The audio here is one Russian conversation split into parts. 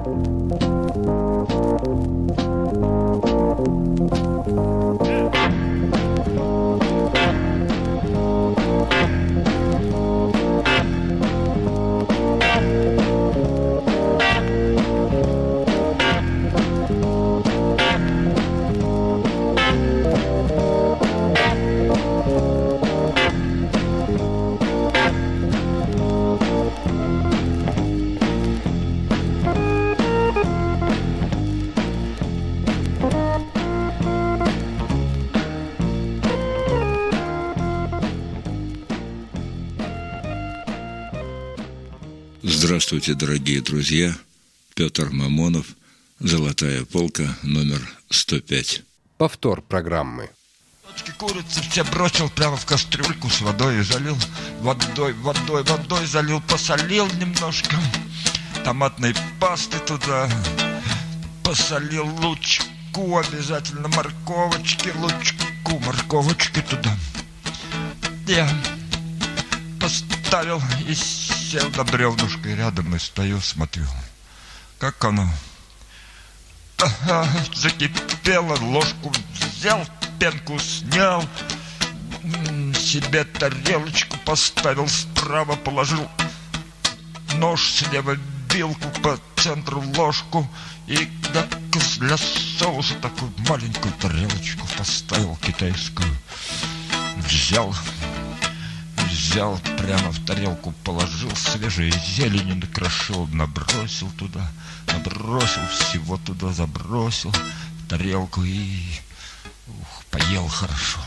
Здравствуйте, дорогие друзья. Петр Мамонов, «Золотая полка», номер 105. Повтор программы. Курицы все бросил прямо в кастрюльку с водой и залил. Водой залил, посолил немножко. Томатной пасты туда. Посолил лучку, обязательно морковочки, морковочки туда. Я поставил и сел на бревнышко рядом и стою, смотрю, как оно закипело, ложку взял, пенку снял, себе тарелочку поставил, справа положил нож, слева вилку, по центру ложку и для соуса такую маленькую тарелочку поставил китайскую, взял прямо в тарелку, положил, свежей зелени накрошил, набросил всего туда, забросил в тарелку и поел хорошо.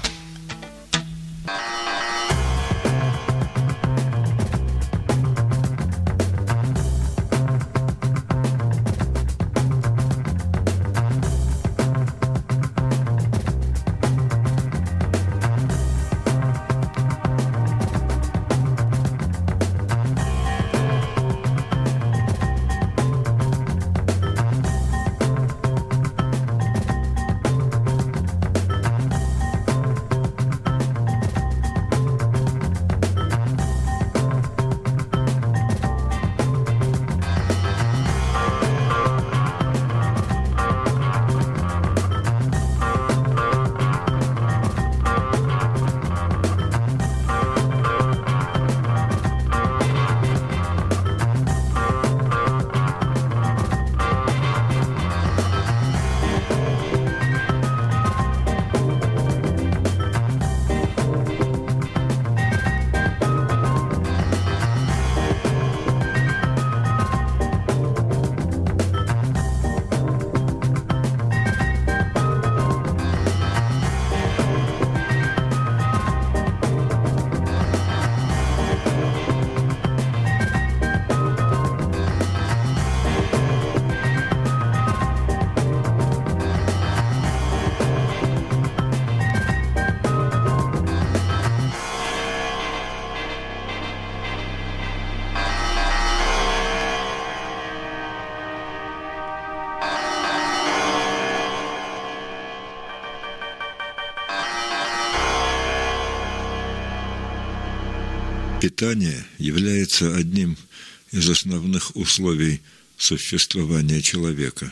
Питание является одним из основных условий существования человека,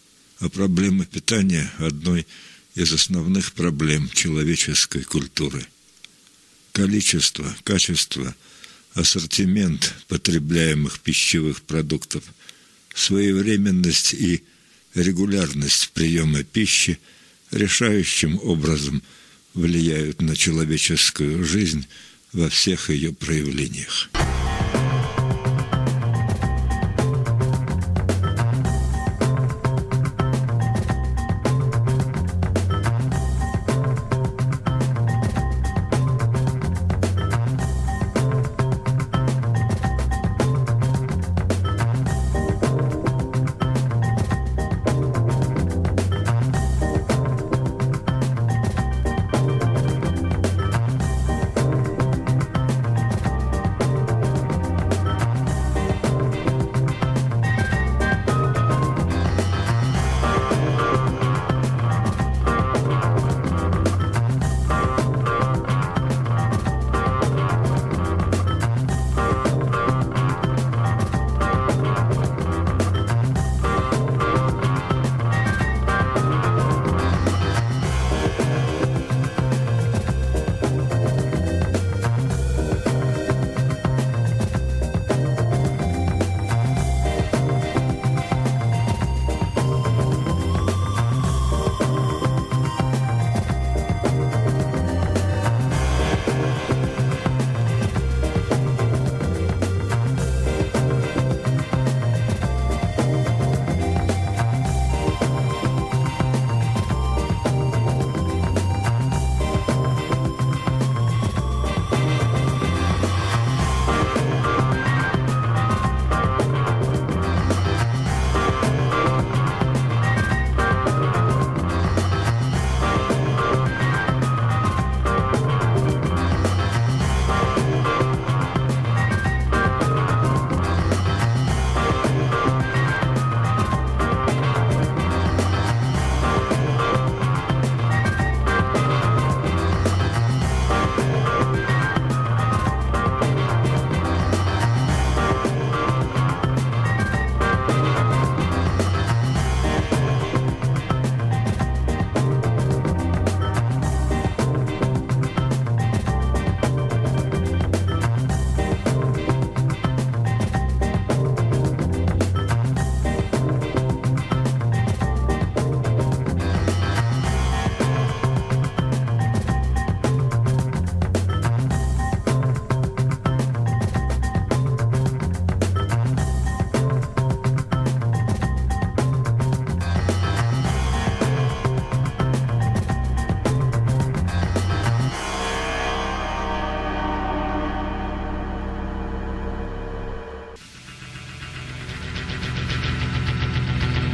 а проблема питания – одной из основных проблем человеческой культуры. Количество, качество, ассортимент потребляемых пищевых продуктов, своевременность и регулярность приема пищи решающим образом влияют на человеческую жизнь во всех ее проявлениях.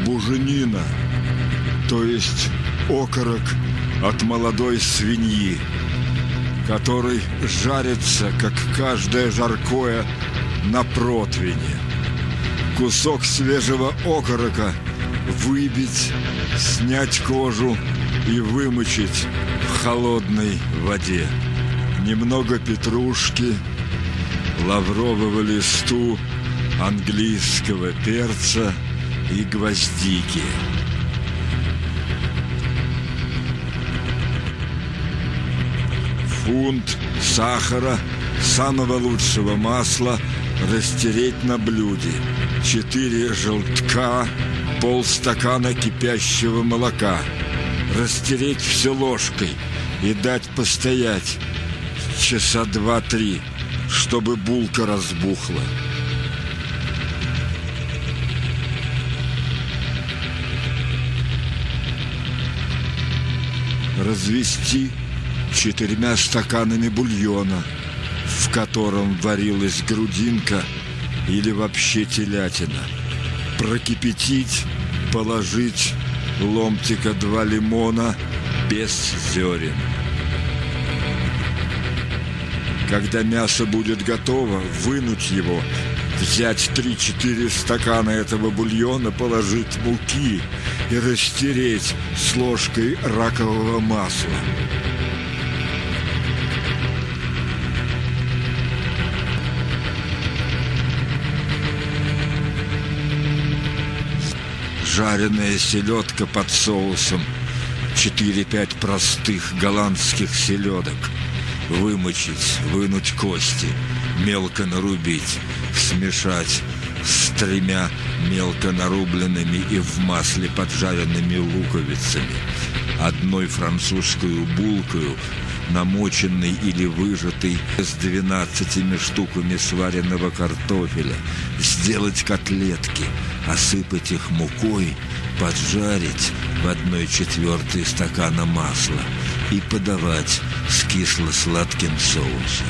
буженина, то есть окорок от молодой свиньи, который жарится, как каждое жаркое, на противне. Кусок свежего окорока выбить, снять кожу и вымочить в холодной воде. Немного петрушки, лаврового листу, английского перца и гвоздики. Фунт сахара, самого лучшего масла растереть на блюде. 4 желтка, полстакана кипящего молока. Растереть все ложкой и дать постоять часа 2-3, чтобы булка разбухла. Развести 4 стаканами бульона, в котором варилась грудинка или вообще телятина. Прокипятить, положить ломтика 2 лимона без зерен. Когда мясо будет готово, вынуть его, взять 3-4 стакана этого бульона, положить муки и растереть с ложкой ракового масла. Жареная селедка под соусом, 4-5 простых голландских селедок. Вымочить, вынуть кости, мелко нарубить, смешать с 3 мелко нарубленными и в масле поджаренными луковицами, 1 французскую булкою, намоченной или выжатой, с 12 штуками сваренного картофеля, сделать котлетки, осыпать их мукой, поджарить в 1/4 стакана масла и подавать с кисло-сладким соусом.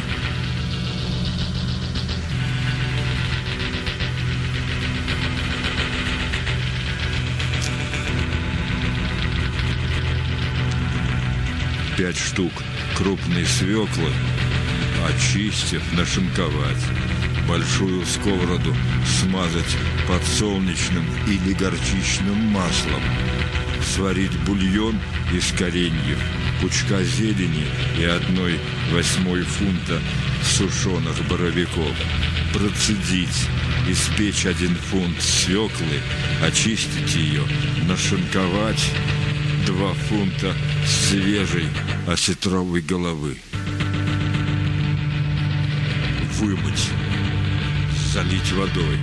Пять штук крупной свеклы, очистив, нашинковать. Большую сковороду смазать подсолнечным или горчичным маслом. Сварить бульон из кореньев, пучка зелени и 1/8 фунта сушеных боровиков. Процедить, испечь 1 фунт свеклы, очистить ее, нашинковать 2 фунта свежей осетровой головы. Вымыть, залить водой.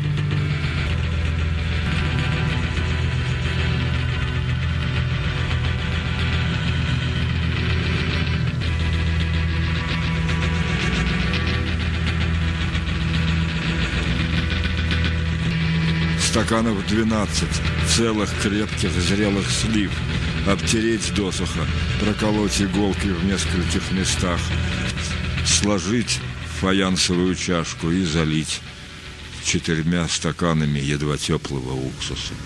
Стаканов 12 целых крепких зрелых слив, обтереть досуха, проколоть иголкой в нескольких местах, сложить в фаянсовую чашку и залить 4 стаканами едва теплого уксуса.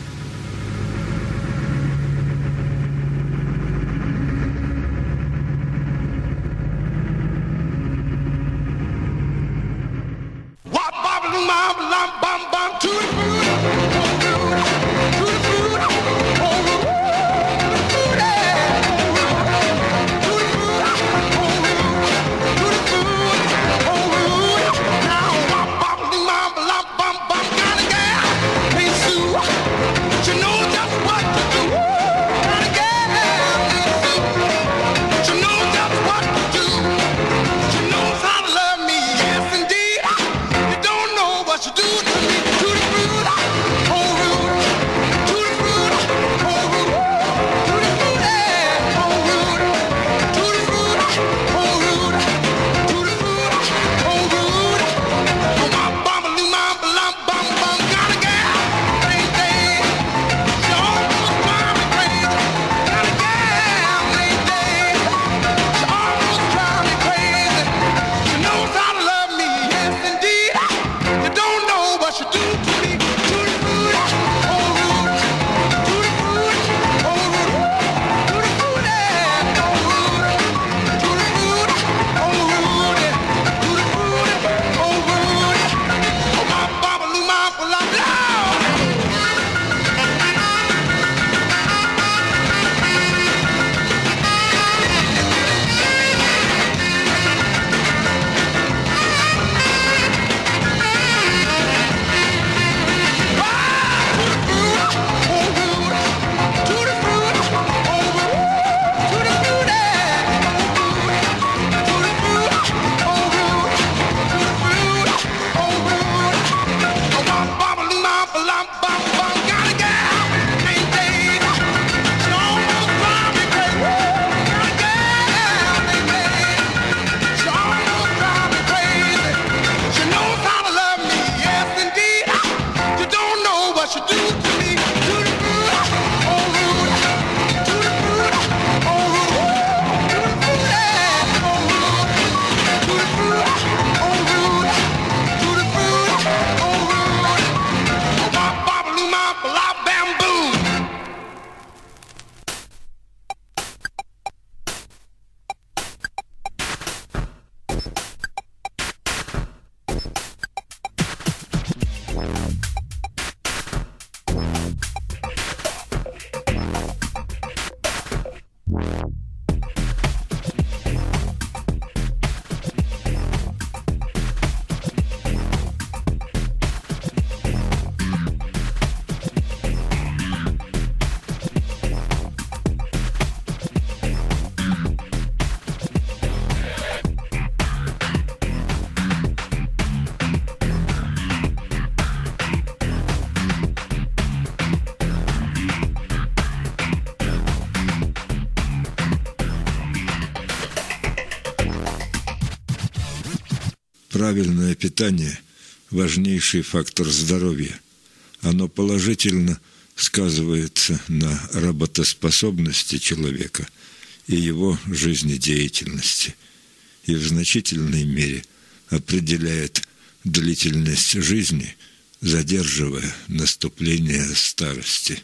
Правильное питание – важнейший фактор здоровья. Оно положительно сказывается на работоспособности человека и его жизнедеятельности, и в значительной мере определяет длительность жизни, задерживая наступление старости.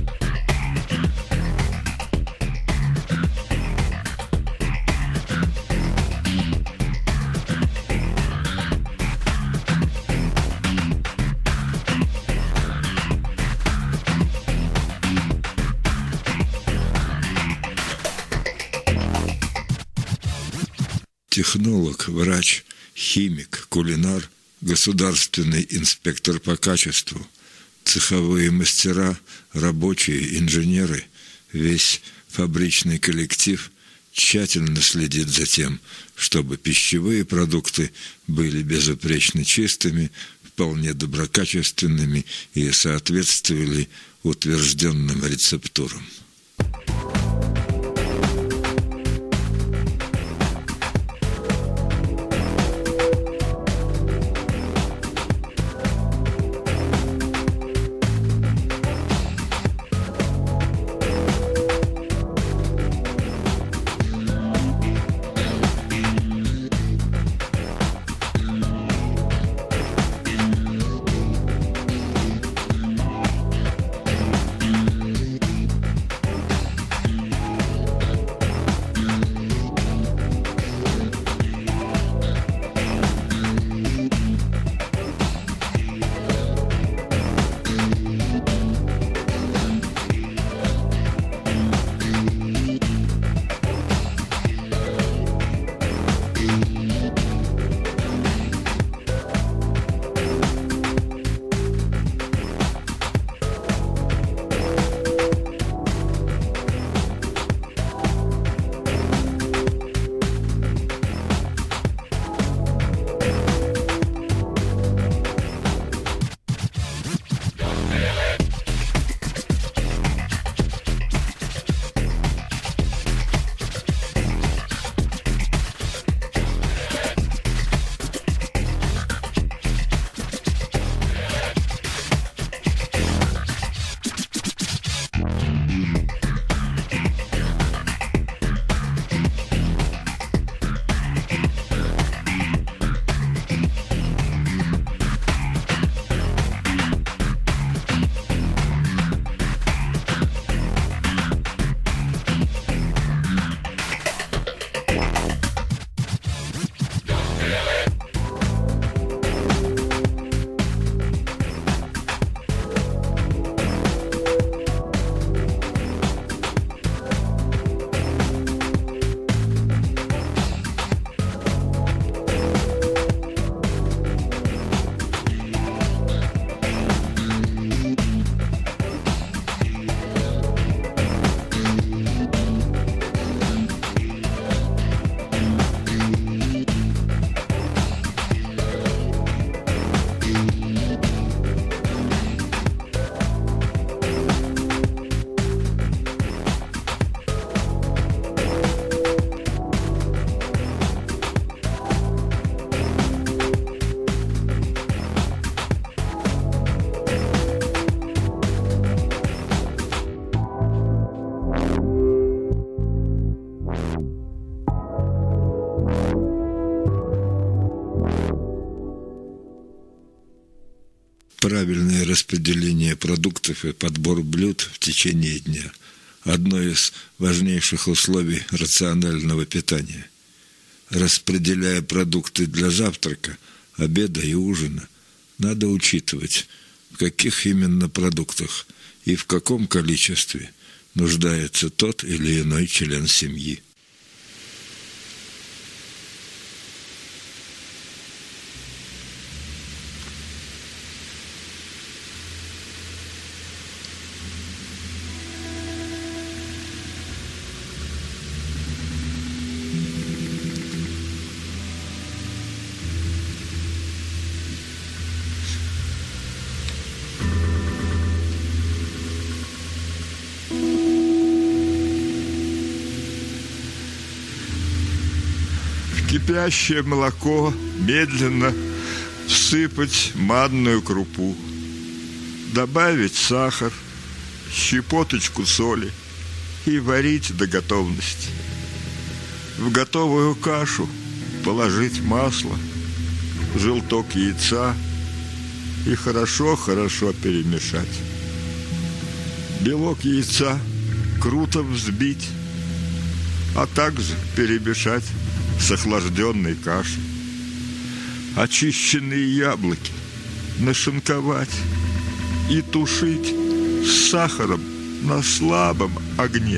Технолог, врач, химик, кулинар, государственный инспектор по качеству, цеховые мастера, рабочие, инженеры, весь фабричный коллектив тщательно следит за тем, чтобы пищевые продукты были безупречно чистыми, вполне доброкачественными и соответствовали утвержденным рецептурам. Правильное распределение продуктов и подбор блюд в течение дня – одно из важнейших условий рационального питания. Распределяя продукты для завтрака, обеда и ужина, надо учитывать, в каких именно продуктах и в каком количестве нуждается тот или иной член семьи. Кипящее молоко медленно всыпать манную крупу, добавить сахар, щепоточку соли и варить до готовности. В готовую кашу положить масло, желток яйца и хорошо-хорошо перемешать. Белок яйца круто взбить, а также перемешать с охлажденной кашей. Очищенные яблоки нашинковать и тушить с сахаром на слабом огне.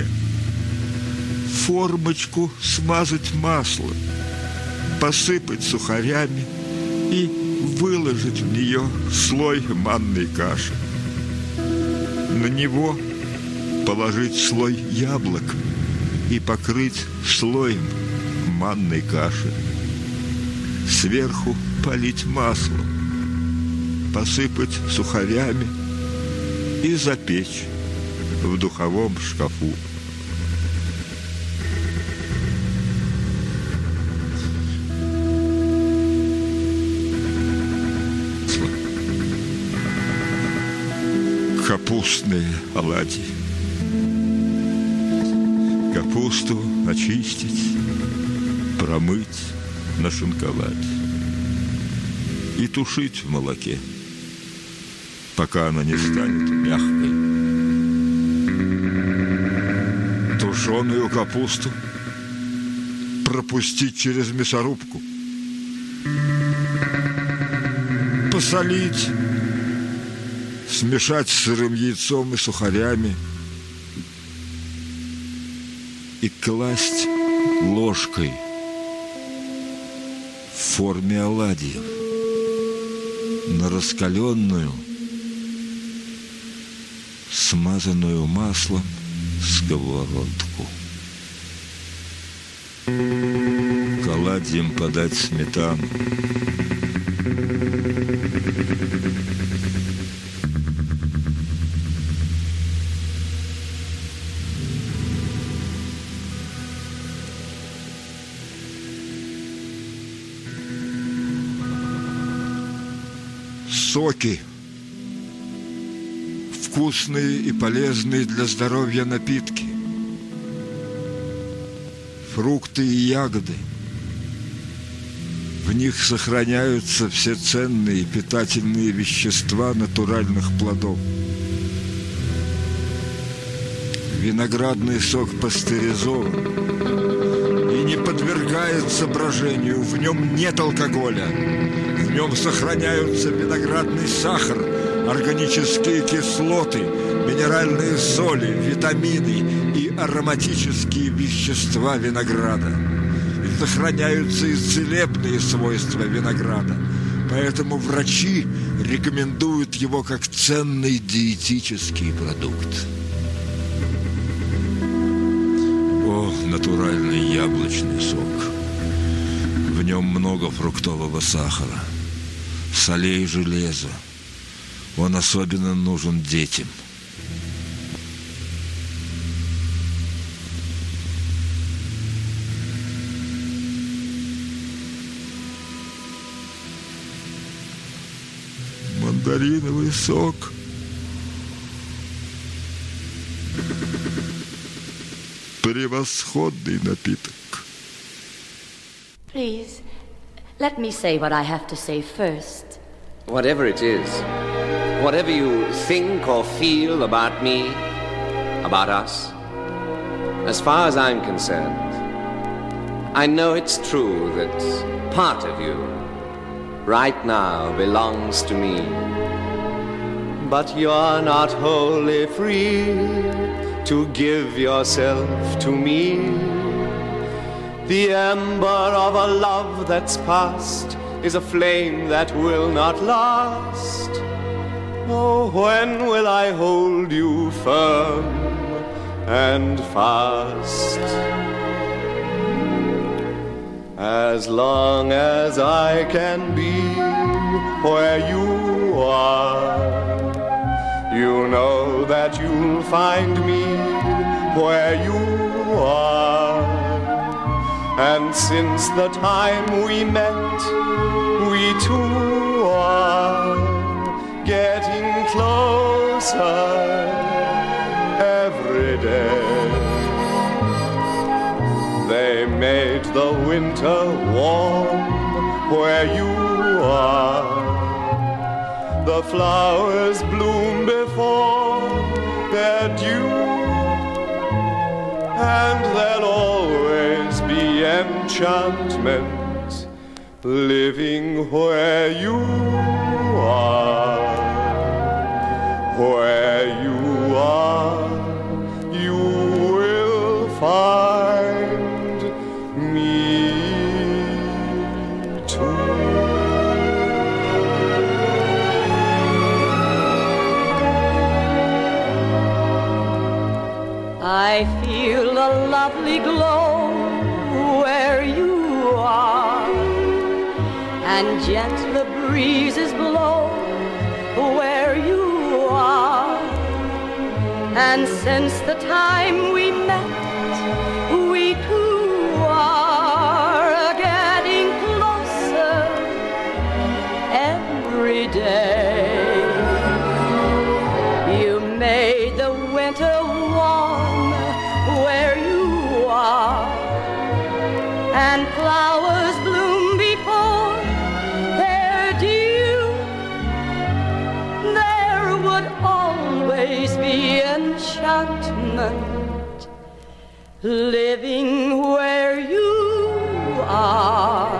Формочку смазать маслом, посыпать сухарями и выложить в нее слой манной каши. На него положить слой яблок и покрыть слоем манной каши. Сверху полить маслом, посыпать сухарями и запечь в духовом шкафу. Капустные оладьи. Капусту очистить, промыть, нашинковать и тушить в молоке, пока она не станет мягкой. Тушеную капусту пропустить через мясорубку, посолить, смешать с сырым яйцом и сухарями и класть ложкой в форме оладьев на раскаленную, смазанную маслом сковородку. К оладьям подать сметану. Соки. Вкусные и полезные для здоровья напитки. Фрукты и ягоды. В них сохраняются все ценные питательные вещества натуральных плодов. Виноградный сок пастеризован и не подвергается брожению. В нем нет алкоголя. В нем сохраняются виноградный сахар, органические кислоты, минеральные соли, витамины и ароматические вещества винограда. И сохраняются и целебные свойства винограда. Поэтому врачи рекомендуют его как ценный диетический продукт. О, натуральный яблочный сок. В нем много фруктового сахара, солей и железа. Он особенно нужен детям. Мандариновый сок. Превосходный напиток. Please, let me say what I have to say first. Whatever it is, whatever you think or feel about me, about us, as far as I'm concerned, I know it's true that part of you right now belongs to me. But you're not wholly free to give yourself to me. The ember of a love that's past is a flame that will not last. Oh, when will I hold you firm and fast? As long as I can be where you are, you know that you'll find me where you are. And since the time we met, we two are getting closer every day. They made the winter warm where you are. The flowers bloom before their due, and there'll always be enchantment living where you are. Where you are, you will find me too. I feel a lovely glow where you are, and gentle breezes blow where you are. And since the time we met, we two are getting closer every day. You made the winter warm where you are, and flowers bloom before their due. There would always be enchantment living where you are.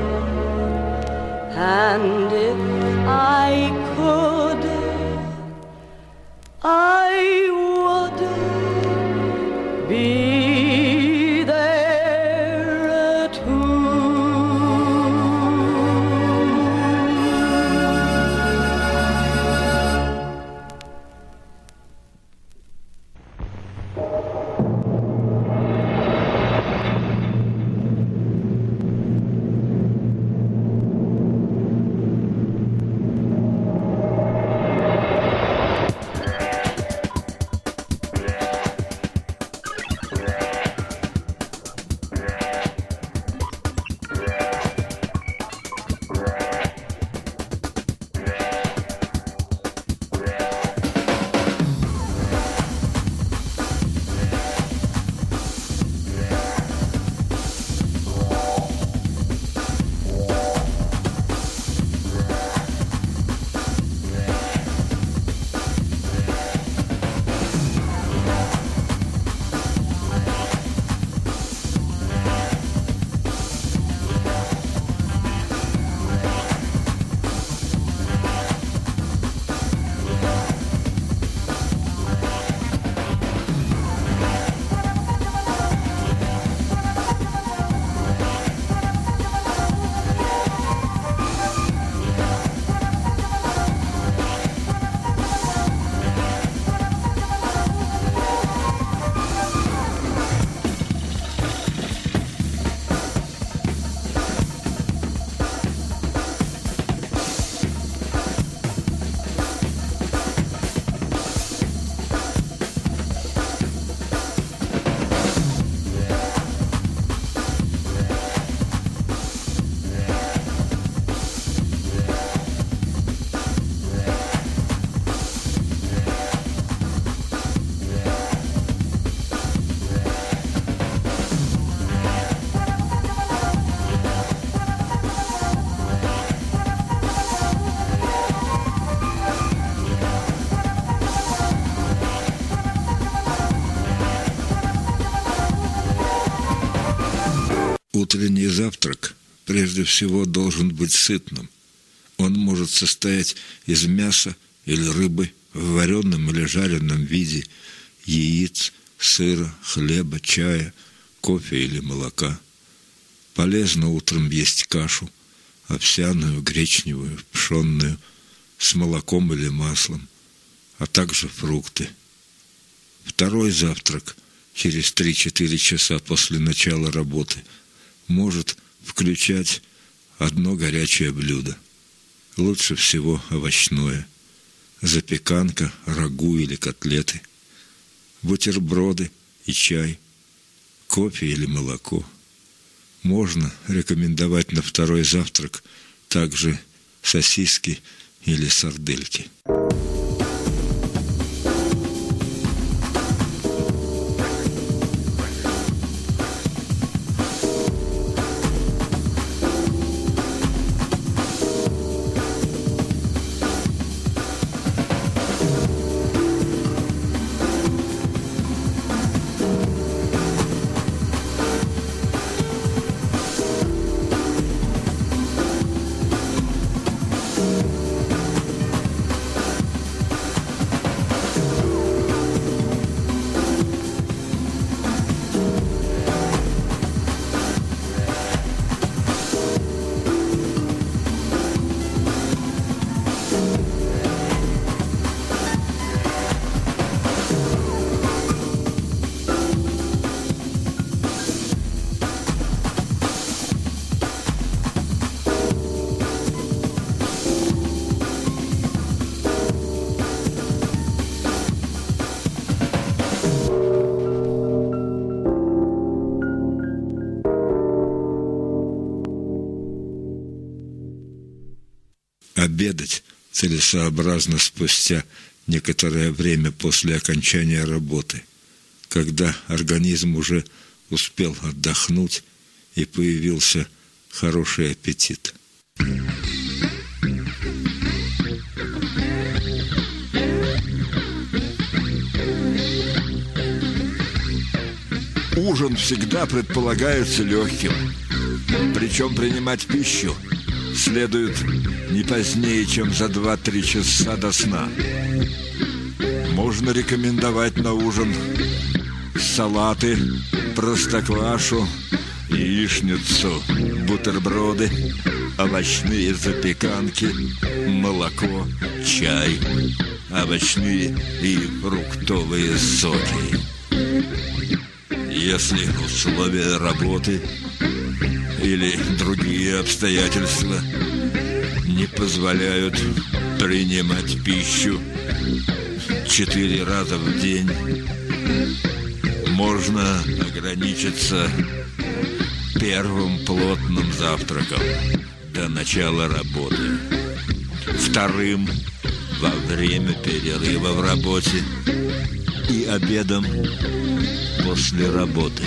And if I could, I would be there too. Утренний завтрак прежде всего должен быть сытным. Он может состоять из мяса или рыбы в вареном или жареном виде, яиц, сыра, хлеба, чая, кофе или молока. Полезно утром есть кашу, овсяную, гречневую, пшенную, с молоком или маслом, а также фрукты. Второй завтрак через 3-4 часа после начала работы может включать одно горячее блюдо. Лучше всего овощное. Запеканка, рагу или котлеты, бутерброды и чай, кофе или молоко. Можно рекомендовать на второй завтрак также сосиски или сардельки. Обедать целесообразно спустя некоторое время после окончания работы, когда организм уже успел отдохнуть и появился хороший аппетит. Ужин всегда предполагается легким, причем принимать пищу следует не позднее, чем за 2-3 часа до сна. Можно рекомендовать на ужин салаты, простоквашу, яичницу, бутерброды, овощные запеканки, молоко, чай, овощные и фруктовые соки. Если условия работы или другие обстоятельства не позволяют принимать пищу 4 раза в день, можно ограничиться первым плотным завтраком до начала работы, вторым во время перерыва в работе и обедом после работы.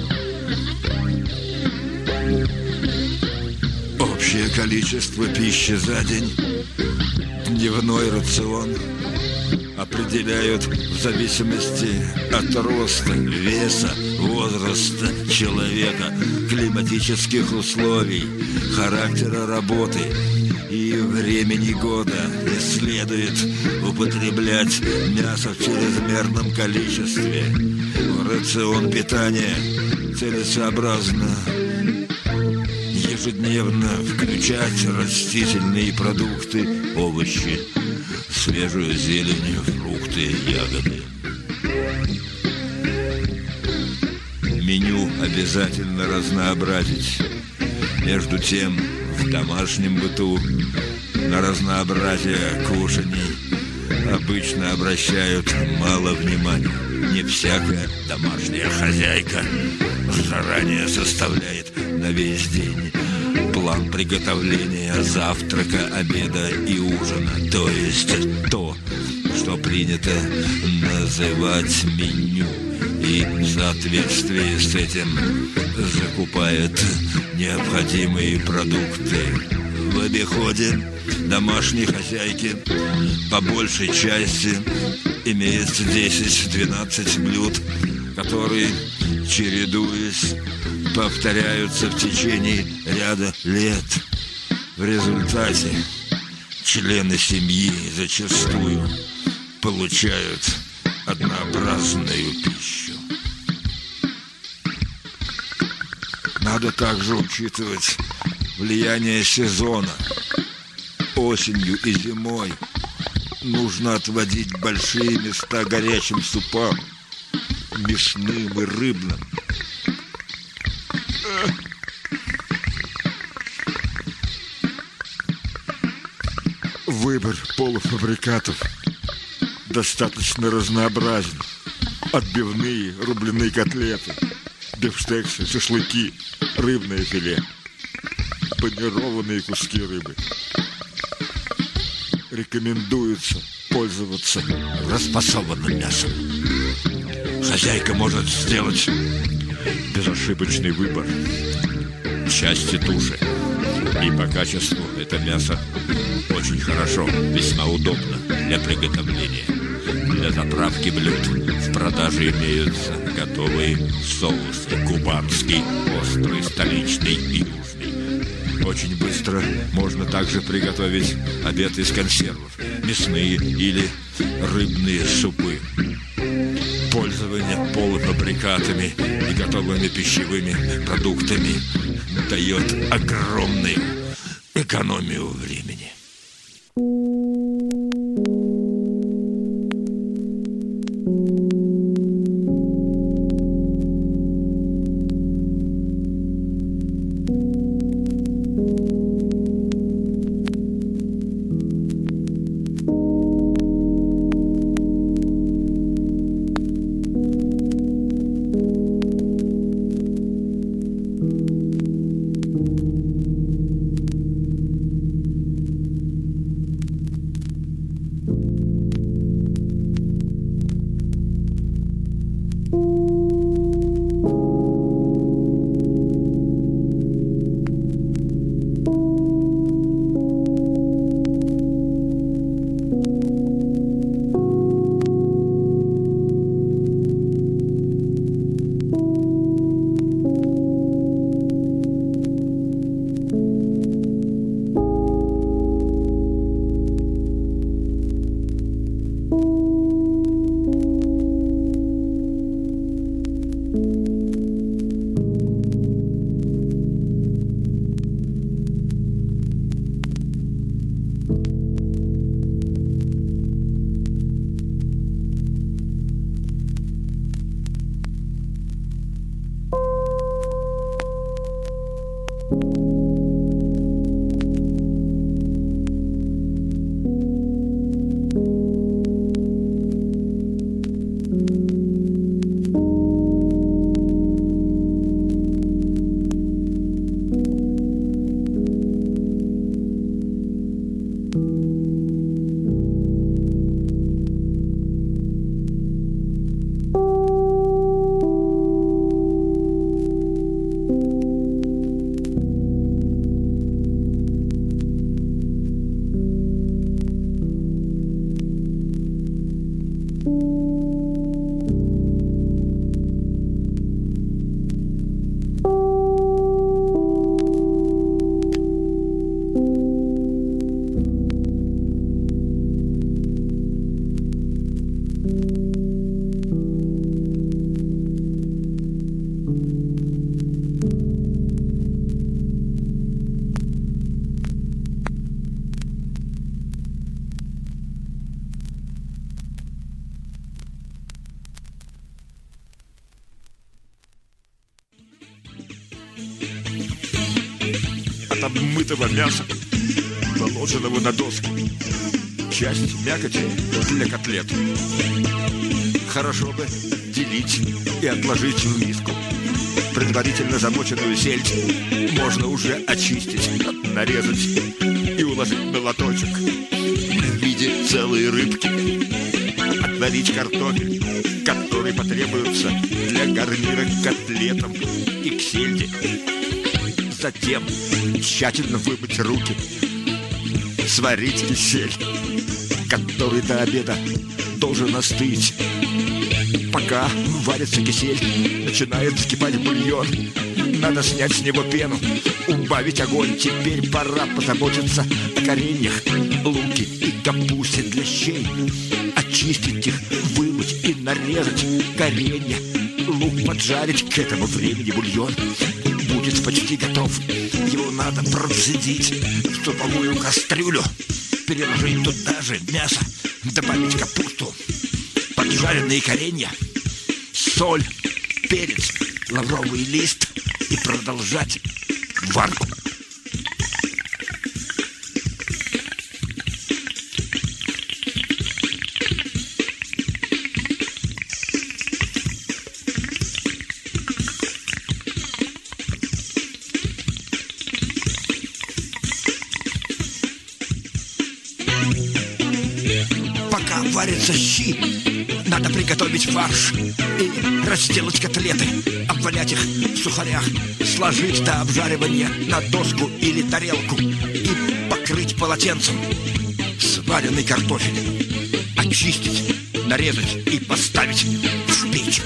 Общее количество пищи за день, дневной рацион определяют в зависимости от роста, веса, возраста человека, климатических условий, характера работы и времени года. Не следует употреблять мясо в чрезмерном количестве. В рацион питания целесообразно ежедневно включать растительные продукты, овощи, свежую зелень, фрукты, ягоды. Меню обязательно разнообразить. Между тем, в домашнем быту на разнообразие кушаний обычно обращают мало внимания. Не всякая домашняя хозяйка заранее составляет на весь день план приготовления завтрака, обеда и ужина, то есть то, что принято называть меню, и в соответствии с этим закупает необходимые продукты. В обиходе домашней хозяйки по большей части имеется 10-12 блюд, которые, чередуясь, повторяются в течение ряда лет. В результате члены семьи зачастую получают однообразную пищу. Надо также учитывать влияние сезона. Осенью и зимой нужно отводить большие места горячим супам, мясным и рыбным. Выбор полуфабрикатов достаточно разнообразен. Отбивные, рубленые котлеты, бифштексы, шашлыки, рыбное филе, панированные куски рыбы. Рекомендуется пользоваться распасованным мясом. Хозяйка может сделать безошибочный выбор части туши. И по качеству это мясо очень хорошо, весьма удобно для приготовления. Для заправки блюд в продаже имеются готовые соусы: кубанский, острый, столичный и южный. Очень быстро можно также приготовить обед из консервов, мясные или рыбные супы. Пользование полуфабрикатами и готовыми пищевыми продуктами дает огромную экономию времени. От обмытого мяса, положенного на доски, часть мякоти для котлет хорошо бы делить и отложить в миску. Предварительно замоченную сельдь можно уже очистить, нарезать и уложить на лоточек в виде целой рыбки. Отварить картофель, который потребуется для гарнира к котлетам и к сельди. Затем тщательно вымыть руки, сварить кисель, который до обеда должен остыть. Пока варится кисель, начинает вскипать бульон. Надо снять с него пену, убавить огонь. Теперь пора позаботиться о кореньях, луке и капусте для щей. Очистить их, вымыть и нарезать коренья. Лук поджарить, к этому времени бульон будет почти готов. Его надо процедить в суповую кастрюлю, переложить туда же мясо, добавить капусту, поджаренные коренья, соль, перец, лавровый лист и продолжать варку. варятся щи. Надо приготовить фарш и разделать котлеты, обвалять их в сухарях, сложить до обжаривания на доску или тарелку и покрыть полотенцем. Сваренный картофель очистить, нарезать и поставить в печь.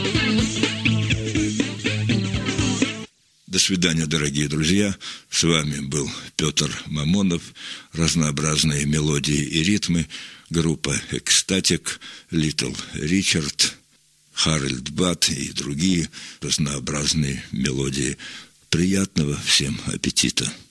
До свидания, дорогие друзья. С вами был Петр Мамонов. Разнообразные мелодии и ритмы. Группа «Экстатик», «Литл Ричард», «Харальд Бат» и другие разнообразные мелодии. Приятного всем аппетита!